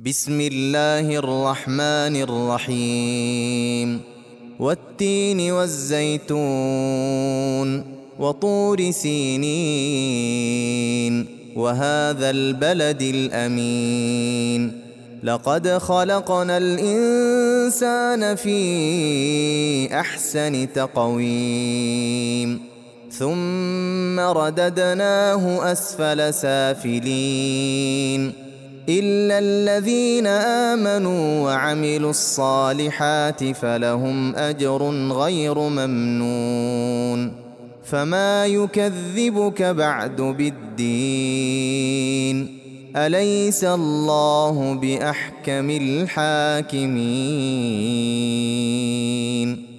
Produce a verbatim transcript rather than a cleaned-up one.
بسم الله الرحمن الرحيم والتين والزيتون وطور سينين وهذا البلد الأمين لقد خلقنا الإنسان في أحسن تقويم ثم رددناه أسفل سافلين إلا الذين آمنوا وعملوا الصالحات فلهم أجر غير ممنون فما يكذبك بعد بالدين أليس الله بأحكم الحاكمين.